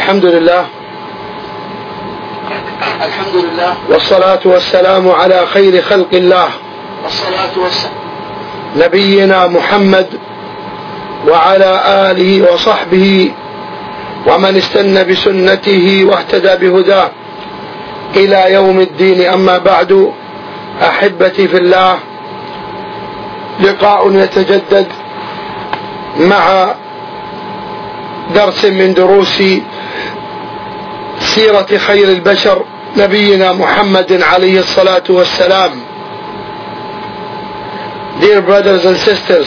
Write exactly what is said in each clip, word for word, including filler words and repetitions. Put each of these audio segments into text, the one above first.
الحمد لله الحمد لله والصلاة والسلام على خير خلق الله والصلاة والسلام نبينا محمد وعلى آله وصحبه ومن استنى بسنته واهتدى بهداه إلى يوم الدين. أما بعد، أحبتي في الله، لقاء يتجدد مع درس من دروس سيرة خير البشر نبينا محمد عليه الصلاة والسلام. Dear brothers and sisters,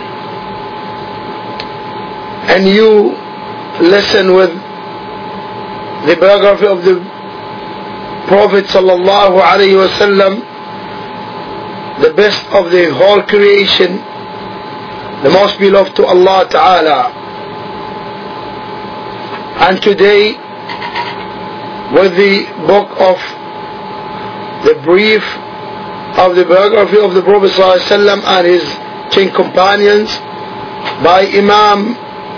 and you listen with the biography of the Prophet sallallahu alaihi wasallam, the best of the whole creation, the most beloved to Allah Ta'ala. And today, with the book of the brief of the biography of the Prophet sallallahu alaihi wasallam and his ten companions by Imam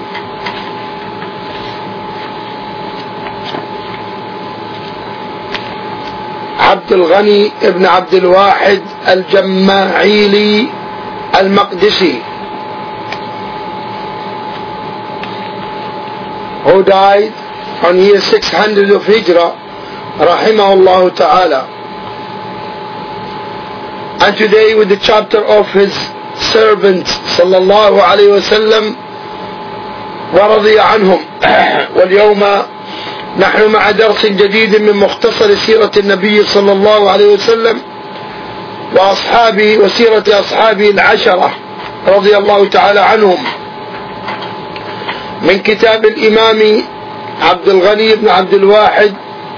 Abdul Ghani ibn Abdul Wahid al-Jamma'ili al-Maqdisi, who died on year six hundred of Hijrah, rahimahullah ta'ala. And today with the chapter of his servants sallallahu alayhi wa sallam wa radiya anhum. واليوم نحن مع درس جديد من مختصر سيرة النبي صلى الله عليه وسلم وأصحابه وسيرة أصحابه العشرة رضي الله تعالى عنهم، من كتاب الإمام عبد الغني بن عبد الواحد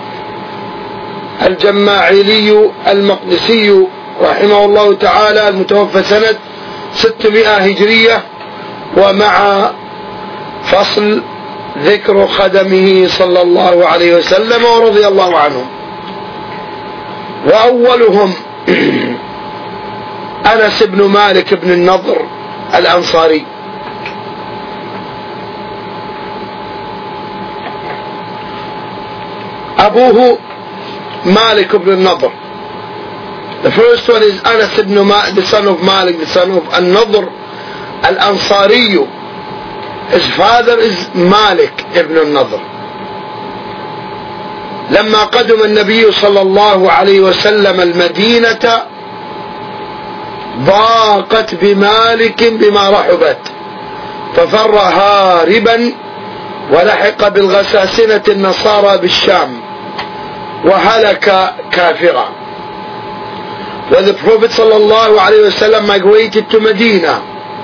الجماعيلي المقدسي رحمه الله تعالى، المتوفى سنة ستمائة هجرية، ومع فصل ذكر خدمه صلى الله عليه وسلم ورضي الله عنهم. وأولهم أنس بن مالك بن النضر الأنصاري. أبوه مالك بن النضر. The first one is Anas ibn Malik, the son of Malik, the son of An-Nadr al-Ansari. His father is Malik ibn al-Nadr. لما قدم النبي صلى الله عليه وسلم المدينة ضاقت بمالك بما رحبت، ففر هاربا ولحق بالغساسنة النصارى بالشام وهلك كافرا. When the Prophet صلى الله عليه وسلم migrated to Medina,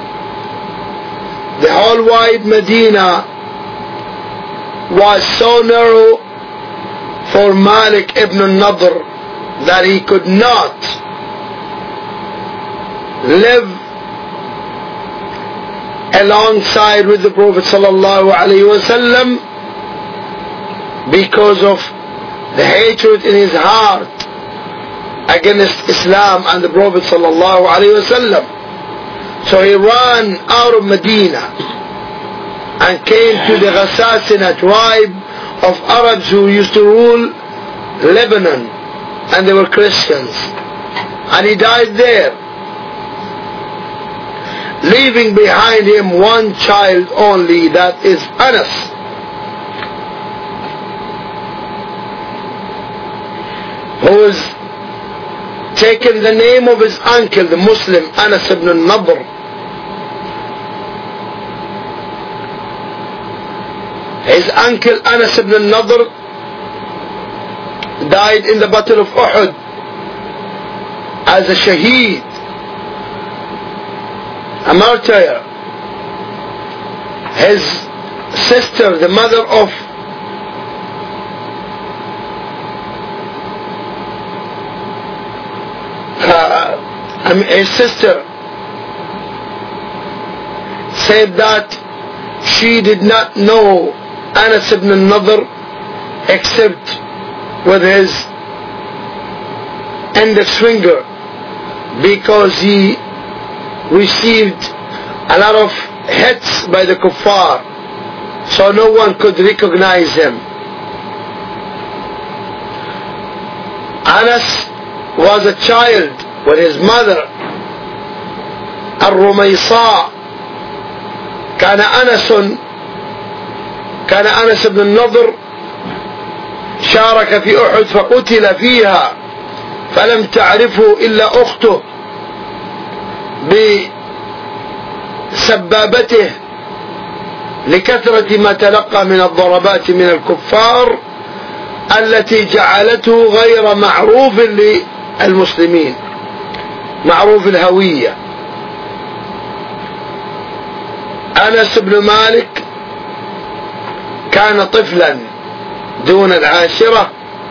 the whole wide Medina was so narrow for Malik ibn al-Nadr that he could not live alongside with the Prophet sallallahu alaihi wasallam because of the hatred in his heart against Islam and the Prophet sallallahu alaihi wasallam. So he ran out of Medina and came to the Ghassasina tribe of Arabs who used to rule Lebanon, and they were Christians, and he died there, leaving behind him one child only, that is Anas. Who has taken the name of his uncle, the Muslim Anas ibn al-Nadr. His uncle Anas ibn al-Nadr died in the battle of Uhud as a shaheed, a martyr. His sister, the mother of uh, his sister, said that she did not know Anas ibn al-Nadr except with his index finger, because he received a lot of hits by the kuffar. so no one could recognize him. Anas was a child when his mother الرميصاء كان أنس كان أنس بن النضر شارك في أحد فقتل فيها فلم تعرفه إلا أخته بسبابته لكثرة ما تلقى من الضربات من الكفار التي جعلته غير معروف للمسلمين، معروف الهوية. أنس بن مالك كان طفلا دون العاشرة،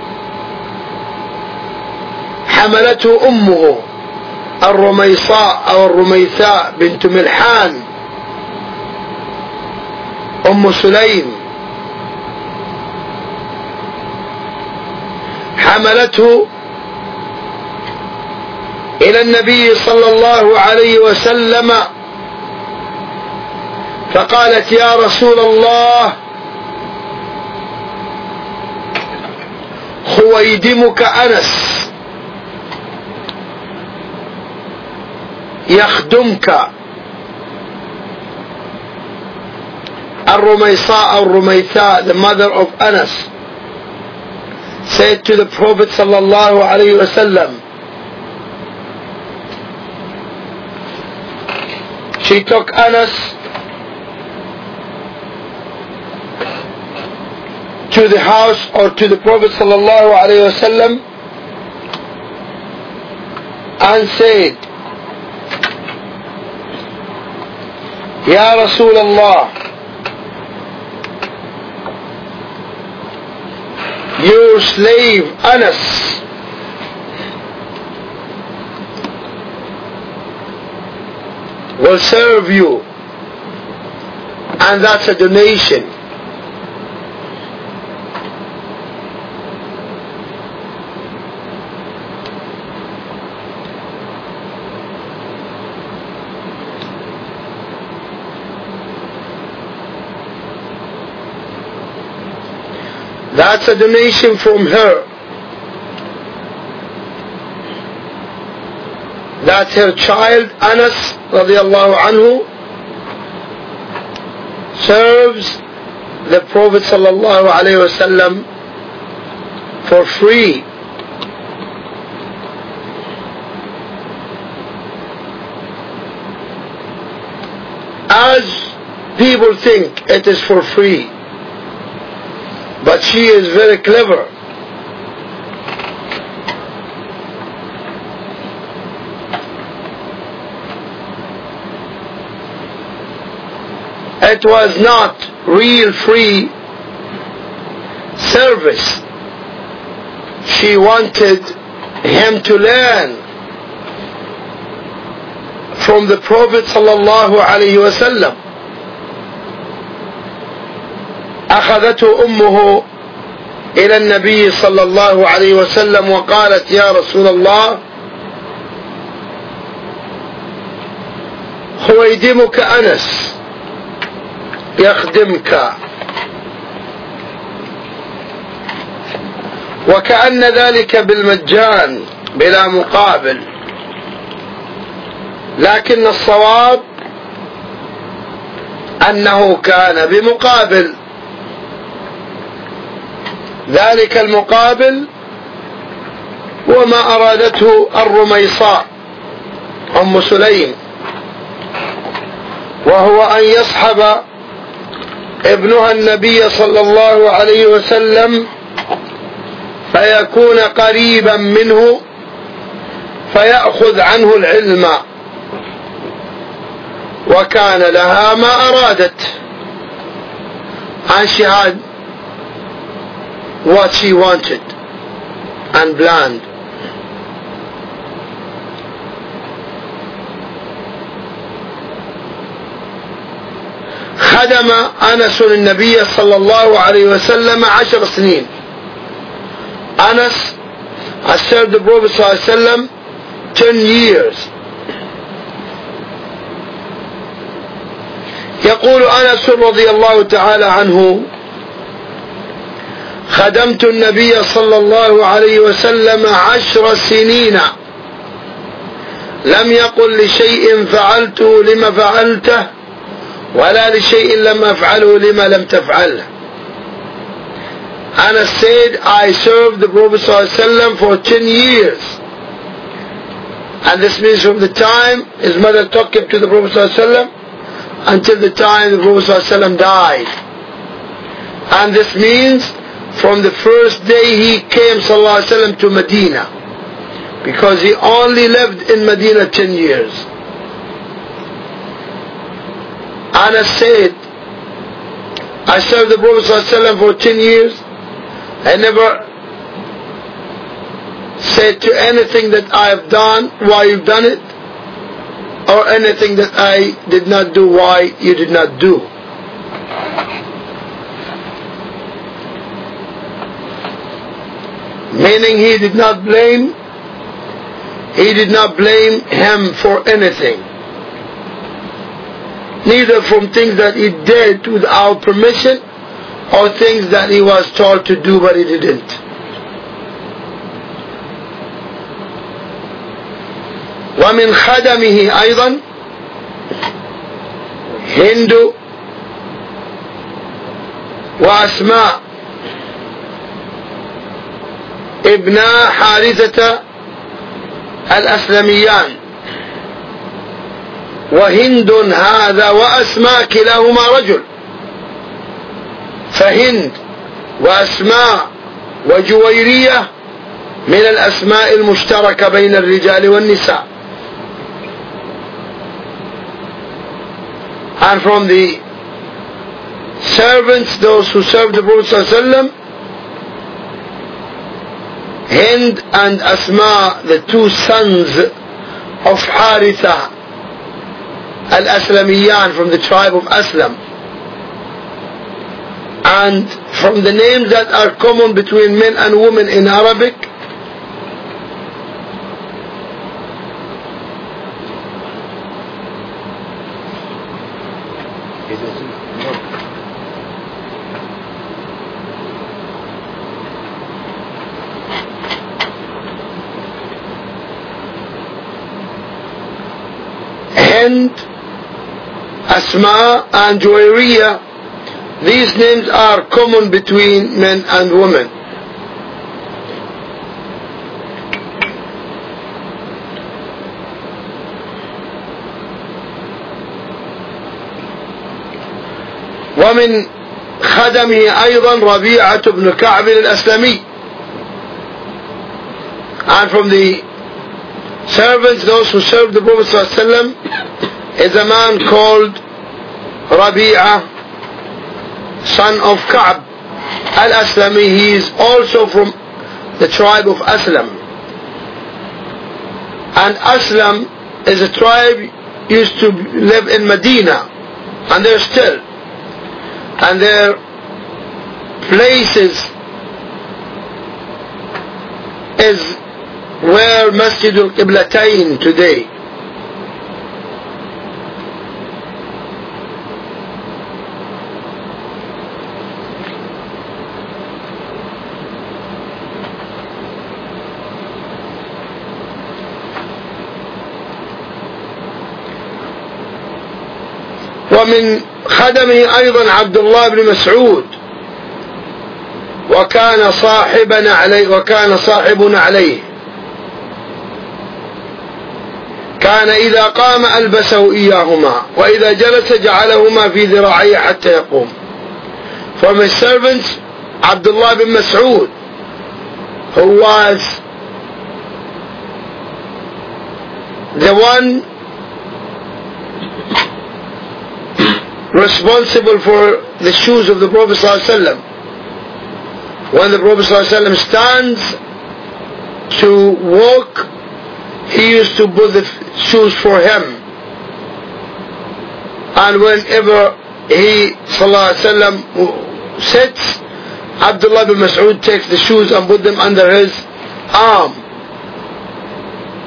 حملته أمه الرميصاء أو الرميثاء بنت ملحان أم سليم، حملته إلى النبي صلى الله عليه وسلم فقالت يا رسول الله خويدمك أنس يخدمك. الرميصاء أو الرميثاء, the mother of Anas, said to the Prophet sallallahu alayhi wa sallam, she took Anas to the house or to the Prophet sallallahu alayhi wa sallam and said, Ya Rasulullah, your slave Anas will serve you, and that's a donation. That's a donation from her. That her child Anas radiallahu anhu serves the Prophet sallallahu alayhi wasallam for free. As people think it is for free, but she is very clever. It was not real free service. She wanted him to learn from the Prophet sallallahu alayhi wa sallam. أخذته أمه إلى النبي صلى الله عليه وسلم وقالت يا رسول الله خويدمك أنس يخدمك. وكأن ذلك بالمجان بلا مقابل، لكن الصواب أنه كان بمقابل. ذلك المقابل وما أرادته الرميصاء أم سليم، وهو أن يصحب ابنها النبي صلى الله عليه وسلم فيكون قريبا منه فيأخذ عنه العلم، وكان لها ما أرادت، and she had what she wanted and planned. خدم أنس النبي صلى الله عليه وسلم عشر سنين. Anas has served the Prophet صلى الله عليه وسلم ten years. يقول أنس رضي الله تعالى عنه خدمت النبي صلى الله عليه وسلم عشر سنين لم يقل لشيء فعلته لما فعلته ولا لشيء لم أفعله لما لم تفعله. Anas said, I served the Prophet ﷺ for ten years. And this means from the time his mother took him to the Prophet ﷺ until the time the Prophet ﷺ died. And this means from the first day he came ﷺ to Medina, because he only lived in Medina ten years. Anas said, I served the Prophet ﷺ for ten years. I never said to anything that I have done, why you've done it, or anything that I did not do, why you did not do. Meaning he did not blame, he did not blame him for anything. Neither from things that he did without permission, or things that he was told to do but he didn't. ومن خدمه أيضا هند وأسماء ابنا حارثة الأسلميان، وهند هذا وأسماء كلاهما رجل، فهند وأسماء وجويرية من الأسماء المشتركة بين الرجال والنساء. And from the servants, those who served the Prophet ﷺ, Hind and Asma, the two sons of Haritha al-Aslamiyan, from the tribe of Aslam. And from the names that are common between men and women in Arabic, Hind, Asma and Juwayriyah, these names are common between men and women. ومن خدمه أيضا ربيعة بن كعب الأسلمي. And from the servants, those who served the Prophet ﷺ, is a man called Rabi'ah, son of Ka'b al-Aslami. He is also from the tribe of Aslam. And Aslam is a tribe used to live in Medina, and they're still. And their places is where Masjid al-Qiblatayn today. ومن خدمه أيضا عبد الله بن مسعود، وكان صاحبنا عليه وكان صاحبنا عليه، كان إذا قام ألبسه إياهما وإذا جلس جعلهما في ذراعيه حتى يقوم. From his servants, Abdullah bin Mas'ud, who was the one responsible for the shoes of the Prophet ﷺ. When the Prophet ﷺ stands to walk, he used to put the shoes for him. And whenever he ﷺ sits, Abdullah bin Mas'ud takes the shoes and put them under his arm.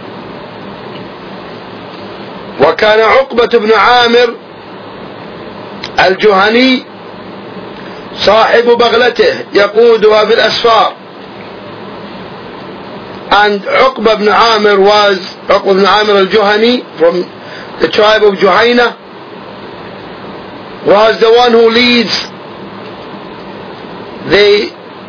وكان عقبة بن عامر الجهني صاحب بغلته يقودها بالأسفار. And Uqba ibn Amir was Uqba ibn Amir al-Juhani from the tribe of Juhayna, was the one who leads the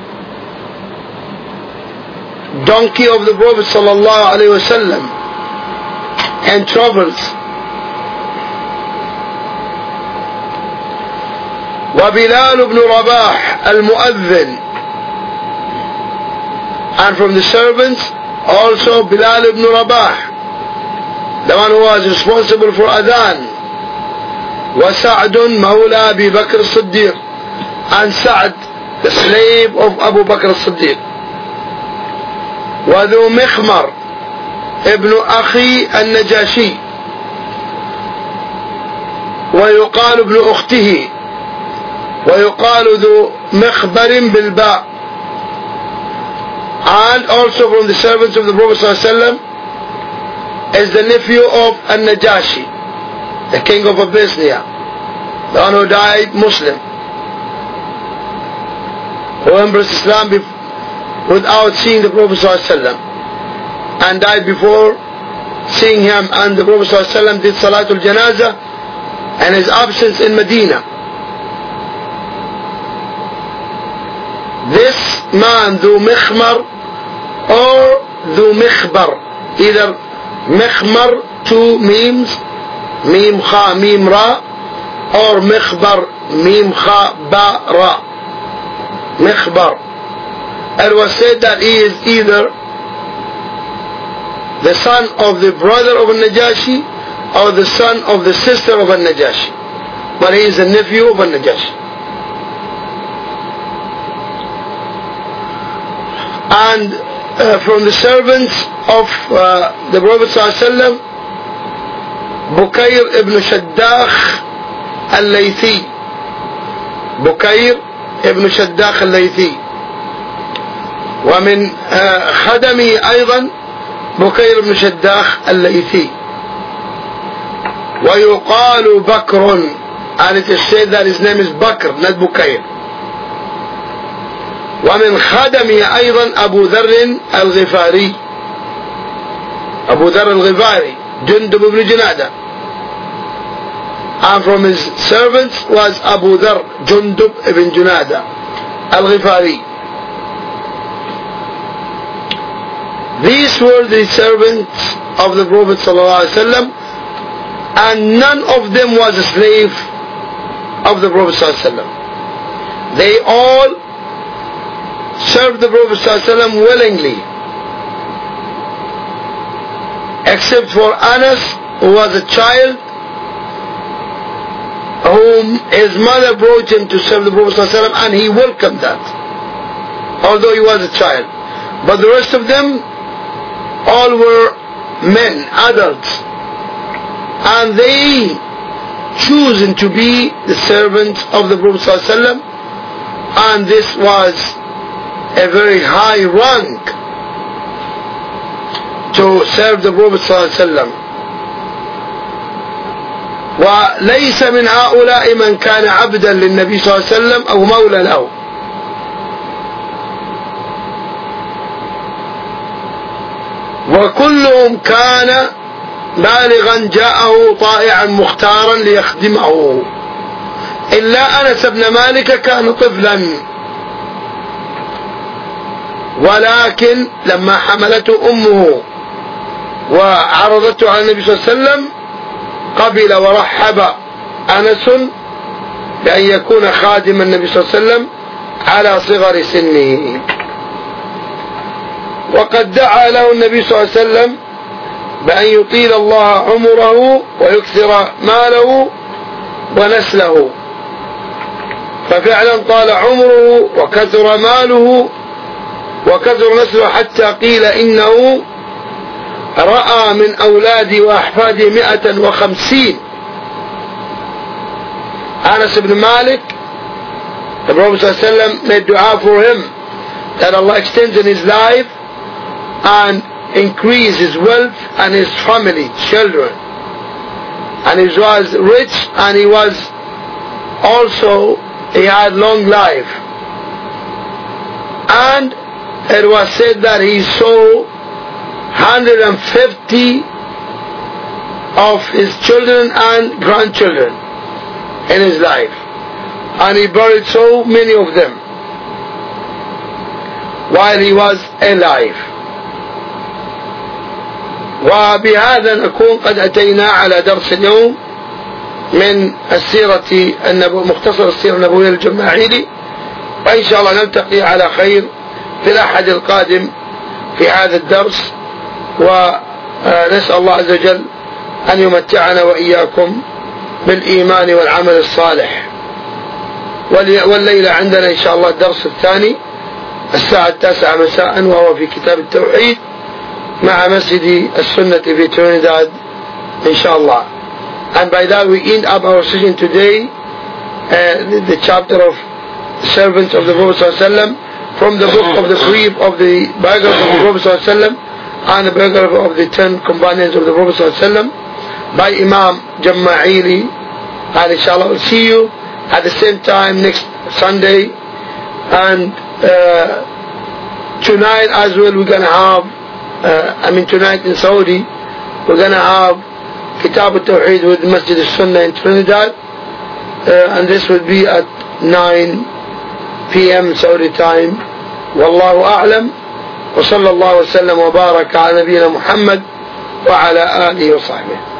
donkey of the Prophet sallallahu alaihi wasallam and travels. وبلال بن رباح المؤذن, and from the servants also Bilal ibn Rabah, the one who was responsible for adhan. وسعد مولى أبي بكر الصديق, and Sa'd, the slave of Abu Bakr al-Siddiq. وذو مخمر ابن أخي النجاشي, ويقال ابن أخته, ويقال ذو مخبر بالباء. And also from the servants of the Prophet ﷺ is the nephew of An-Najashi, the king of Abyssinia, the one who died Muslim, who embraced Islam without seeing the Prophet ﷺ, and died before seeing him. And the Prophet ﷺ did Salatul Janazah and his absence in Medina. This man, Dhu Mikhmar or Dhu Mikhbar, either Mikhmar, two memes, Mim Kha Mim Ra, or Mikhbar, Mim Kha Ba Ra, Mikhbar. It was said that he is either the son of the brother of An-Najashi or the son of the sister of An-Najashi, but he is the nephew of An-Najashi. And uh, from the servants of uh, the Prophet ﷺ, Bukayr ibn Shaddakh al-Laythi, Bukayr ibn Shaddakh al-Laythi. ومن خدمه أيضا بكير بن شداخ الليثي. ويقال بكر, and it is said that his name is Bakr, not Bukayr. ومن خدمه أيضا أبو ذر الغفاري, أبو ذر الغفاري جندب بن جنادة, and from his servants was Abu Dhar Jundub ibn Junada al-Ghifari. These were the servants of the Prophet ﷺ, and none of them was a slave of the Prophet ﷺ. They all served the Prophet ﷺ willingly, except for Anas, who was a child, whom his mother brought him to serve the Prophet ﷺ, and he welcomed that, although he was a child. But the rest of them all were men, adults, and they chosen to be the servants of the Prophet ﷺ, and this was a very high rank to serve the Prophet ﷺ. وليس من هؤلاء من كان عبدا للنبي صلى الله عليه وسلم أو مولى له. وكلهم كان بالغا جاءه طائعا مختارا ليخدمه إلا أنس بن مالك كان طفلا، ولكن لما حملته أمه وعرضته على النبي صلى الله عليه وسلم قبل ورحب أنس بأن يكون خادم النبي صلى الله عليه وسلم على صغر سنه. وقد دعا له النبي صلى الله عليه وسلم بأن يطيل الله عمره ويكثر ماله ونسله، ففعلا طال عمره وكثر ماله وكثر نسله، حتى قيل إنه رأى من أولاده وأحفاده مئة وخمسين. Anas ibn Malik, the Prophet ﷺ made dua for him that Allah extends in his life and increase his wealth and his family, children. And he was rich and he was also he had long life, and it was said that he saw one hundred fifty of his children and grandchildren in his life, and he buried so many of them while he was alive. وبهذا نكون قد أتينا على درس اليوم من السيرة النبو مختصر السيرة النبوية للجماعيلي، وإن شاء الله نلتقي على خير في الأحد القادم في هذا الدرس، ونسأل الله عز وجل أن يمتعنا وإياكم بالإيمان والعمل الصالح. والليلة عندنا إن شاء الله الدرس الثاني الساعة التاسعة مساء، وهو في كتاب التوحيد مع مسجد السنة في ترينيداد إن شاء الله. And by that we end up our session today, uh, the chapter of servants of the Prophet ﷺ from the book of the brief of the biography of the Prophet ﷺ and the biography of the ten companions of the Prophet ﷺ by Imam Jama'ili. And inshallah we'll see you at the same time next Sunday. And uh, tonight as well we're going to have, uh, I mean tonight in Saudi, we're going to have Kitab al-Tawheed with Masjid al-Sunnah in Trinidad, uh, and this will be at nine p m Saudi time. Wallahu a'lam, wa sallallahu wa sallam wa baraka ala nabiyyina Muhammad wa ala alihi wa sahbihi.